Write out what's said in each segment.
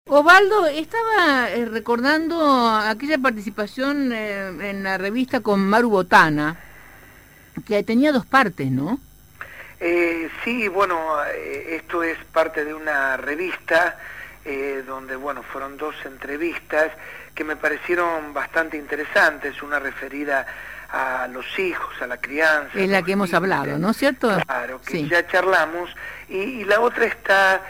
Osvaldo, estaba recordando aquella participación en la revista con Maru Botana, que tenía dos partes, ¿no? Sí, bueno, esto es parte de una revista donde, bueno, fueron dos entrevistas que me parecieron bastante interesantes, una referida a los hijos, a la crianza, Es la los que hemos hablado, límites, ¿no es cierto? claro, que Sí. ya charlamos, y la otra está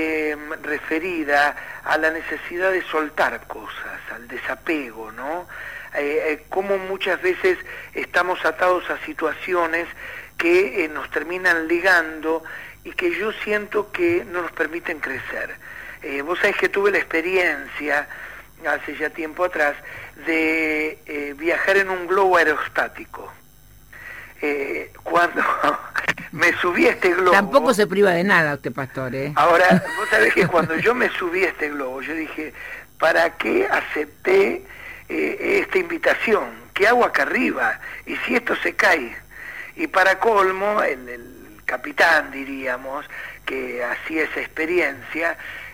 referida a la necesidad de soltar cosas, al desapego, ¿no? Cómo muchas veces estamos atados a situaciones que nos terminan ligando y que yo siento que no nos permiten crecer. Vos sabés que tuve la experiencia, hace ya tiempo atrás, de viajar en un globo aerostático. Cuando me subí a este globo... Tampoco se priva de nada usted, pastor, ¿eh? Ahora, vos sabés que cuando yo me subí a este globo, yo dije, ¿para qué acepté esta invitación? ¿Qué hago acá arriba? ¿Y si esto se cae? Y para colmo, el capitán, diríamos, que hacía esa experiencia,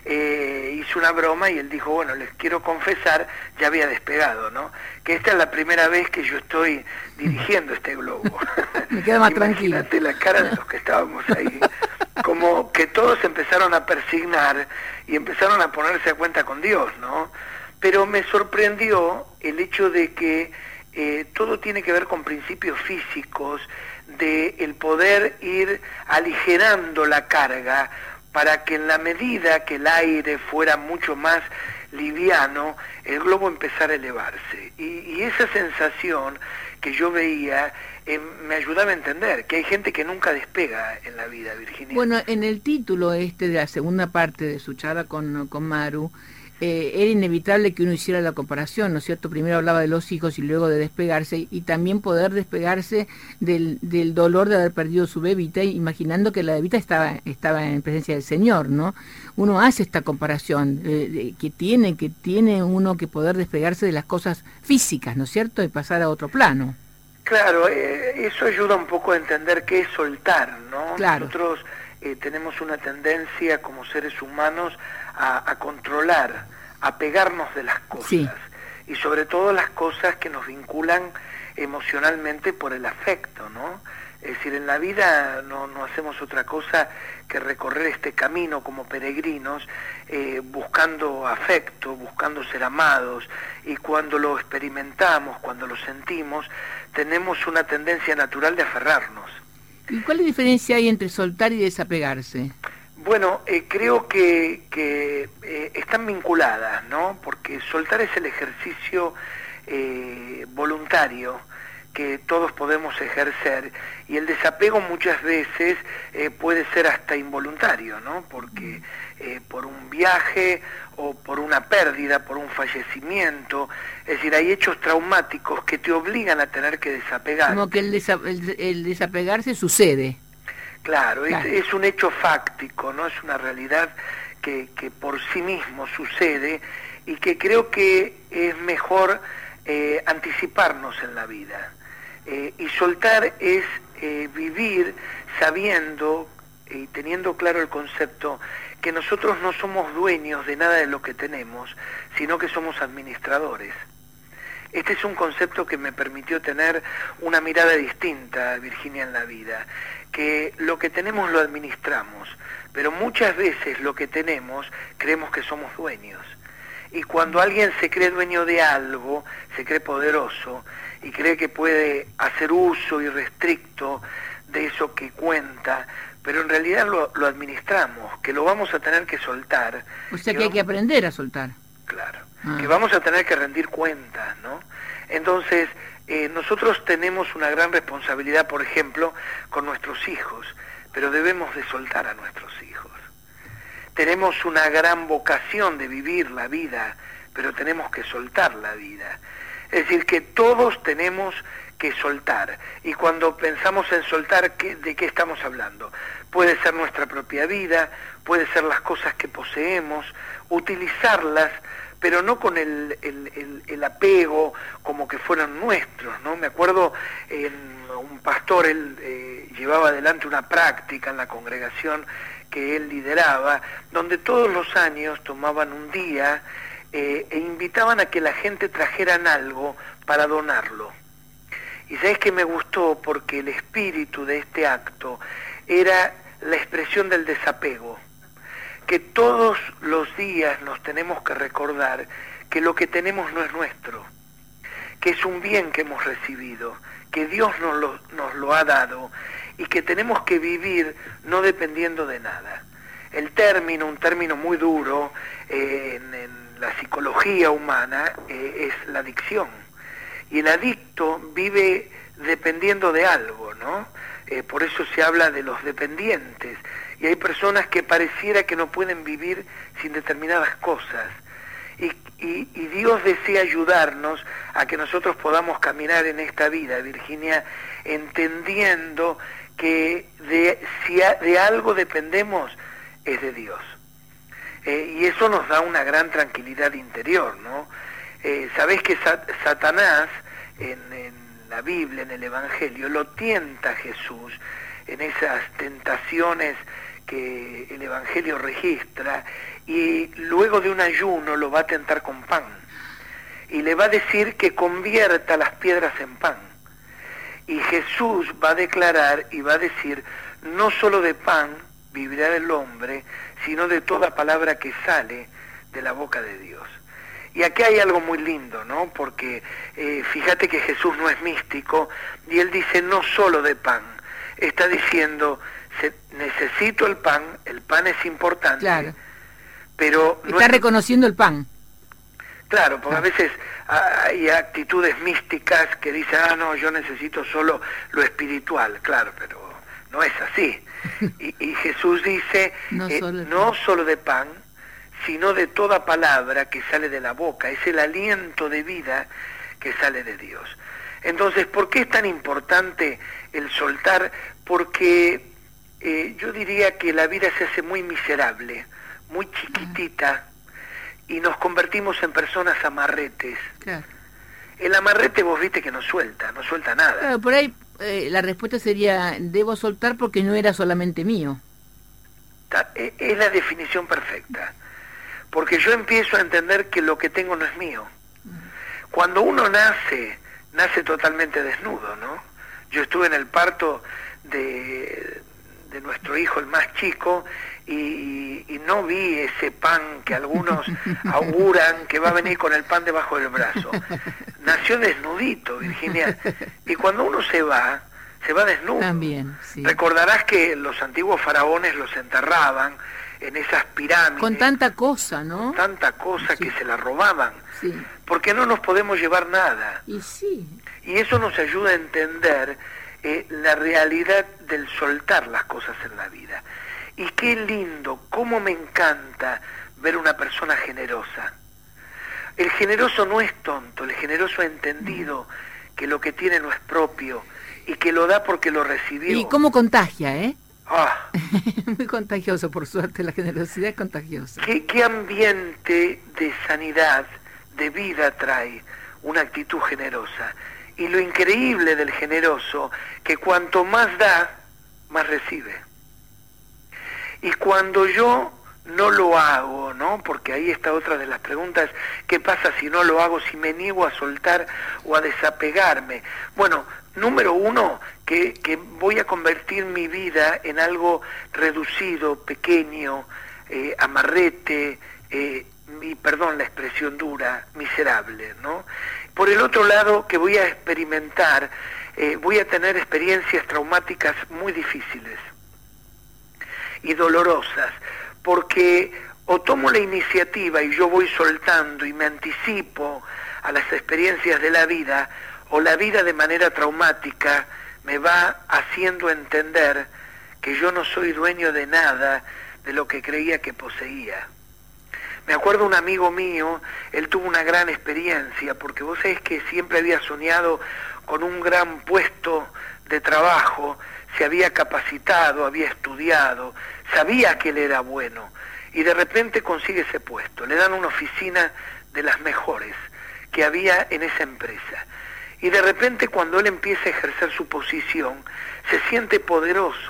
hizo una broma y él dijo, bueno, les quiero confesar, ya había despegado, ¿no? Que esta es la primera vez que yo estoy dirigiendo este globo. Me quedo más tranquilo. Imagínate la cara de los que estábamos ahí. Como que todos empezaron a persignar y empezaron a ponerse a cuenta con Dios, ¿no? Pero me sorprendió el hecho de que todo tiene que ver con principios físicos, de el poder ir aligerando la carga para que en la medida que el aire fuera mucho más liviano, el globo empezara a elevarse. Y esa sensación que yo veía me ayudaba a entender que hay gente que nunca despega en la vida, Virginia. Bueno, en el título de la segunda parte de su charla con Maru, era inevitable que uno hiciera la comparación, ¿no es cierto? Primero hablaba de los hijos y luego de despegarse, y también poder despegarse del dolor de haber perdido su bebita, imaginando que la bebita estaba en presencia del Señor, ¿no? Uno hace esta comparación, que tiene uno que poder despegarse de las cosas físicas, ¿no es cierto? Y pasar a otro plano. Claro, eso ayuda un poco a entender qué es soltar, ¿no? Claro. Nosotros tenemos una tendencia como seres humanos a controlar, a pegarnos de las cosas, sí, y sobre todo las cosas que nos vinculan emocionalmente por el afecto, ¿no? Es decir, en la vida no hacemos otra cosa que recorrer este camino como peregrinos, buscando afecto, buscando ser amados, y cuando lo experimentamos, cuando lo sentimos, tenemos una tendencia natural de aferrarnos. ¿Y cuál es la diferencia hay entre soltar y desapegarse? Bueno, creo que están vinculadas, ¿no? Porque soltar es el ejercicio voluntario que todos podemos ejercer, y el desapego muchas veces puede ser hasta involuntario, ¿no? Porque por un viaje o por una pérdida, por un fallecimiento, es decir, hay hechos traumáticos que te obligan a tener que desapegar. Como que el desapegarse sucede. Claro, claro. Es un hecho fáctico, ¿no? Es una realidad que por sí mismo sucede, y que creo que es mejor anticiparnos en la vida. Y soltar es vivir sabiendo y teniendo claro el concepto que nosotros no somos dueños de nada de lo que tenemos, sino que somos administradores. Este es un concepto que me permitió tener una mirada distinta, Virginia, en la vida, que lo que tenemos lo administramos, pero muchas veces lo que tenemos creemos que somos dueños. Y cuando alguien se cree dueño de algo, se cree poderoso y cree que puede hacer uso irrestricto de eso que cuenta, pero en realidad lo administramos, que lo vamos a tener que soltar. O sea que hay que aprender a soltar. Claro, que vamos a tener que rendir cuentas, ¿no? Entonces, nosotros tenemos una gran responsabilidad, por ejemplo, con nuestros hijos, pero debemos de soltar a nuestros hijos. Tenemos una gran vocación de vivir la vida, pero tenemos que soltar la vida. Es decir, que todos tenemos que soltar. Y cuando pensamos en soltar, ¿de qué estamos hablando? Puede ser nuestra propia vida, puede ser las cosas que poseemos, utilizarlas, pero no con el apego como que fueran nuestros, ¿no? Me acuerdo, un pastor, él llevaba adelante una práctica en la congregación que él lideraba, donde todos los años tomaban un día e invitaban a que la gente trajeran algo para donarlo. Y sabes que me gustó porque el espíritu de este acto era la expresión del desapego, que todos los días nos tenemos que recordar que lo que tenemos no es nuestro, que es un bien que hemos recibido, que Dios nos lo ha dado y que tenemos que vivir no dependiendo de nada. El término, un término muy duro en la psicología humana, es la adicción. Y el adicto vive dependiendo de algo, ¿no? Por eso se habla de los dependientes. Y hay personas que pareciera que no pueden vivir sin determinadas cosas. Y Dios desea ayudarnos a que nosotros podamos caminar en esta vida, Virginia, entendiendo que si de algo dependemos, es de Dios. Y eso nos da una gran tranquilidad interior, ¿no? Sabés que Satanás, en la Biblia, en el Evangelio, lo tienta a Jesús en esas tentaciones que el Evangelio registra, y luego de un ayuno lo va a tentar con pan, y le va a decir que convierta las piedras en pan. Y Jesús va a declarar y va a decir, no solo de pan vivirá el hombre, sino de toda palabra que sale de la boca de Dios. Y aquí hay algo muy lindo, ¿no? Porque fíjate que Jesús no es místico, y él dice no solo de pan, está diciendo, necesito el pan es importante, claro, pero... Está reconociendo el pan. Claro, porque a veces hay actitudes místicas que dicen, no, yo necesito solo lo espiritual, claro, pero no es así. Y Jesús dice, no solo de pan, sino de toda palabra que sale de la boca, es el aliento de vida que sale de Dios. Entonces, ¿por qué es tan importante el soltar? Porque yo diría que la vida se hace muy miserable, muy chiquitita, y nos convertimos en personas amarretes. Claro. El amarrete, vos viste que no suelta nada. Claro, por ahí la respuesta sería, debo soltar porque no era solamente mío. Es la definición perfecta. Porque yo empiezo a entender que lo que tengo no es mío. Cuando uno nace totalmente desnudo, ¿no? Yo estuve en el parto de nuestro hijo, el más chico, y no vi ese pan que algunos auguran que va a venir con el pan debajo del brazo. Nació desnudito, Virginia, y cuando uno se va desnudo. También, sí. Recordarás que los antiguos faraones los enterraban en esas pirámides. Con tanta cosa, ¿no? Con tanta cosa, sí, que se la robaban. Sí. Porque no nos podemos llevar nada. Y sí. Y eso nos ayuda a entender la realidad del soltar las cosas en la vida. Y qué lindo, cómo me encanta ver una persona generosa. El generoso no es tonto, el generoso ha entendido que lo que tiene no es propio y que lo da porque lo recibió. Y cómo contagia, ¿eh? Ah. Muy contagioso, por suerte, la generosidad es contagiosa. ¿Qué ambiente de sanidad, de vida trae una actitud generosa? Y lo increíble del generoso, que cuanto más da, más recibe. Y cuando yo no lo hago, ¿no? Porque ahí está otra de las preguntas, ¿qué pasa si no lo hago, si me niego a soltar o a desapegarme? Bueno, número uno, que voy a convertir mi vida en algo reducido, pequeño, amarrete, y perdón la expresión dura, miserable, ¿no? Por el otro lado, que voy a experimentar, voy a tener experiencias traumáticas muy difíciles y dolorosas, porque o tomo la iniciativa y yo voy soltando y me anticipo a las experiencias de la vida, o la vida de manera traumática me va haciendo entender que yo no soy dueño de nada de lo que creía que poseía. Me acuerdo un amigo mío, él tuvo una gran experiencia, porque vos sabés que siempre había soñado con un gran puesto de trabajo, se había capacitado, había estudiado, sabía que él era bueno, y de repente consigue ese puesto, le dan una oficina de las mejores que había en esa empresa. Y de repente cuando él empieza a ejercer su posición, se siente poderoso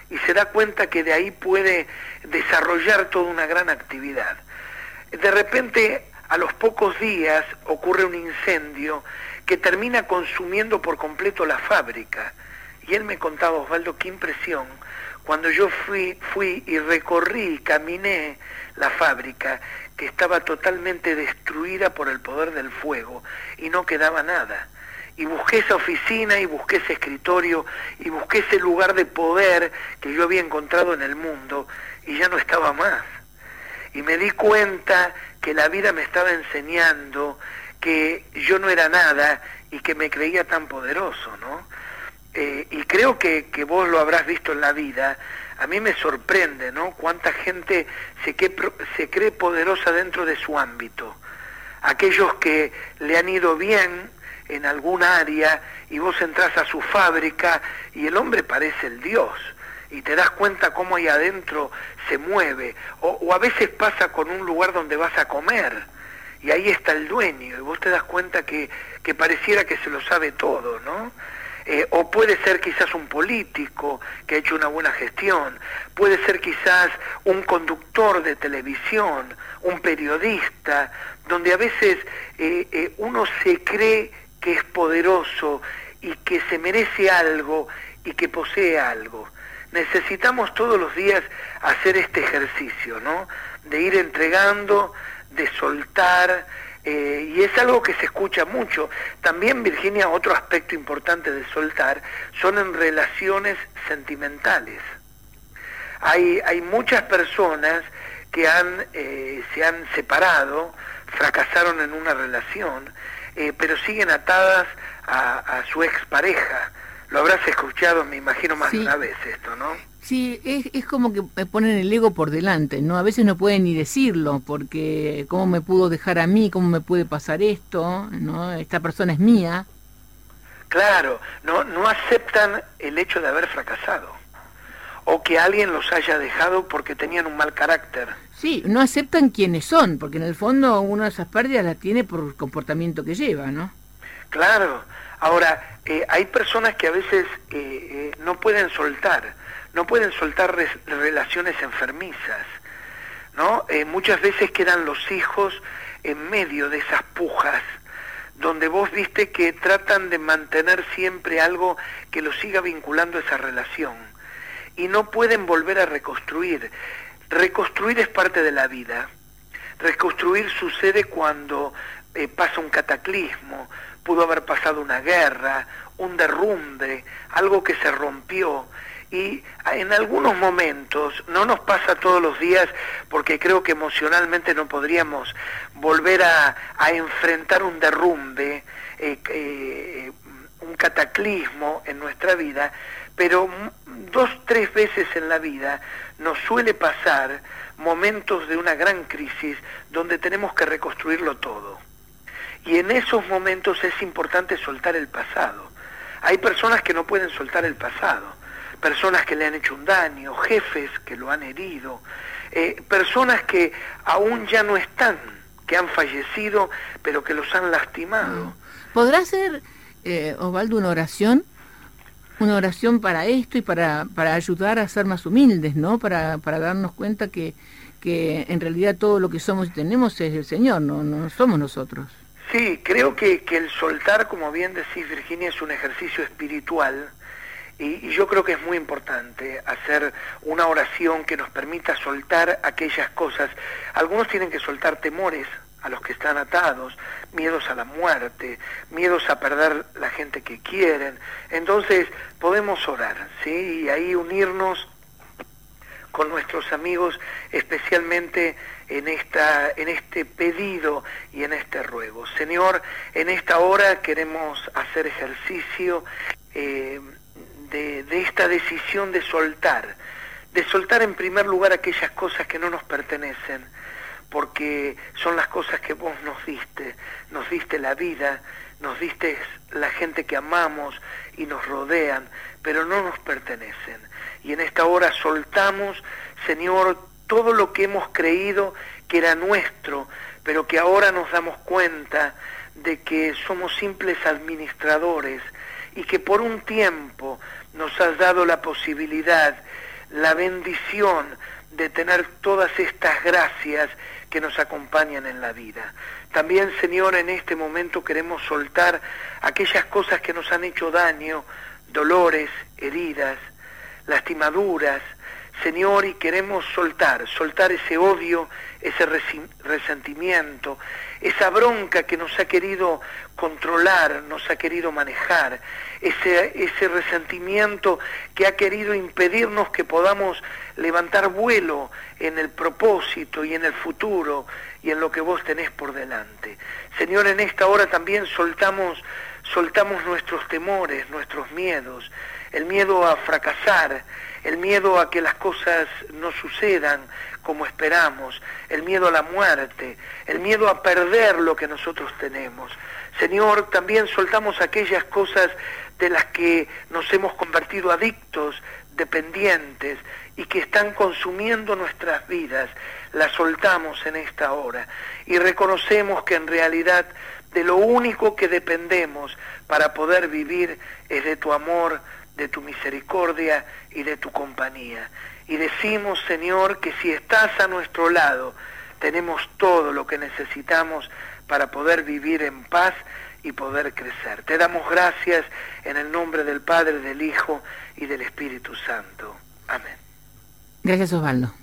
y se da cuenta que de ahí puede desarrollar toda una gran actividad. De repente, a los pocos días, ocurre un incendio que termina consumiendo por completo la fábrica. Y él me contaba, Osvaldo, qué impresión, cuando yo fui y recorrí, caminé la fábrica, que estaba totalmente destruida por el poder del fuego, y no quedaba nada. Y busqué esa oficina, y busqué ese escritorio, y busqué ese lugar de poder que yo había encontrado en el mundo, y ya no estaba más. Y me di cuenta que la vida me estaba enseñando que yo no era nada y que me creía tan poderoso, ¿no? Y creo que vos lo habrás visto en la vida. A mí me sorprende, ¿no? Cuánta gente se cree poderosa dentro de su ámbito. Aquellos que le han ido bien en algún área y vos entras a su fábrica y el hombre parece el Dios. Y te das cuenta cómo ahí adentro se mueve. O a veces pasa con un lugar donde vas a comer y ahí está el dueño y vos te das cuenta que pareciera que se lo sabe todo, ¿no? O puede ser quizás un político que ha hecho una buena gestión, puede ser quizás un conductor de televisión, un periodista, donde a veces uno se cree que es poderoso y que se merece algo y que posee algo. Necesitamos todos los días hacer este ejercicio, ¿no? De ir entregando, de soltar, y es algo que se escucha mucho. También, Virginia, otro aspecto importante de soltar son en relaciones sentimentales. Hay muchas personas que se han separado, fracasaron en una relación, pero siguen atadas a su expareja. Lo habrás escuchado, me imagino, más de una vez esto, ¿no? Sí, es como que me ponen el ego por delante, ¿no? A veces no pueden ni decirlo, porque ¿cómo me pudo dejar a mí? ¿Cómo me puede pasar esto? ¿No? Esta persona es mía. Claro, no aceptan el hecho de haber fracasado, o que alguien los haya dejado porque tenían un mal carácter. Sí, no aceptan quiénes son, porque en el fondo uno de esas pérdidas las tiene por el comportamiento que lleva, ¿no? Claro. Ahora, hay personas que a veces no pueden soltar relaciones enfermizas, ¿no? Muchas veces quedan los hijos en medio de esas pujas, donde vos viste que tratan de mantener siempre algo que los siga vinculando a esa relación, y no pueden volver a reconstruir. Reconstruir es parte de la vida. Reconstruir sucede cuando pasa un cataclismo, pudo haber pasado una guerra, un derrumbe, algo que se rompió, y en algunos momentos, no nos pasa todos los días, porque creo que emocionalmente no podríamos volver a enfrentar un derrumbe, un cataclismo en nuestra vida, pero 2, 3 veces en la vida nos suele pasar momentos de una gran crisis donde tenemos que reconstruirlo todo. Y en esos momentos es importante soltar el pasado. Hay personas que no pueden soltar el pasado, personas que le han hecho un daño, jefes que lo han herido, personas que aún ya no están, que han fallecido, pero que los han lastimado. ¿Podrá ser, Osvaldo, una oración para esto y para ayudar a ser más humildes, ¿no? Para darnos cuenta que en realidad todo lo que somos y tenemos es el Señor, no somos nosotros. Sí, creo que el soltar, como bien decís, Virginia, es un ejercicio espiritual, y yo creo que es muy importante hacer una oración que nos permita soltar aquellas cosas. Algunos tienen que soltar temores a los que están atados, miedos a la muerte, miedos a perder la gente que quieren. Entonces podemos orar, ¿sí? Y ahí unirnos con nuestros amigos, especialmente en este pedido y en este ruego. Señor, en esta hora queremos hacer ejercicio de esta decisión de soltar en primer lugar aquellas cosas que no nos pertenecen, porque son las cosas que vos nos diste la vida, nos diste la gente que amamos y nos rodean, pero no nos pertenecen. Y en esta hora soltamos, Señor, todo lo que hemos creído que era nuestro, pero que ahora nos damos cuenta de que somos simples administradores y que por un tiempo nos has dado la posibilidad la bendición de tener todas estas gracias que nos acompañan en la vida. También, Señor, en este momento queremos soltar aquellas cosas que nos han hecho daño, dolores, heridas, lastimaduras, Señor, y queremos soltar ese odio, ese resentimiento, esa bronca que nos ha querido controlar, nos ha querido manejar, ese resentimiento que ha querido impedirnos que podamos levantar vuelo en el propósito y en el futuro y en lo que vos tenés por delante. Señor, en esta hora también soltamos nuestros temores, nuestros miedos, el miedo a fracasar, el miedo a que las cosas no sucedan como esperamos, el miedo a la muerte, el miedo a perder lo que nosotros tenemos. Señor, también soltamos aquellas cosas de las que nos hemos convertido adictos, dependientes, y que están consumiendo nuestras vidas. Las soltamos en esta hora y reconocemos que en realidad de lo único que dependemos para poder vivir es de tu amor, de tu misericordia y de tu compañía. Y decimos, Señor, que si estás a nuestro lado, tenemos todo lo que necesitamos para poder vivir en paz y poder crecer. Te damos gracias en el nombre del Padre, del Hijo y del Espíritu Santo. Amén. Gracias, Osvaldo.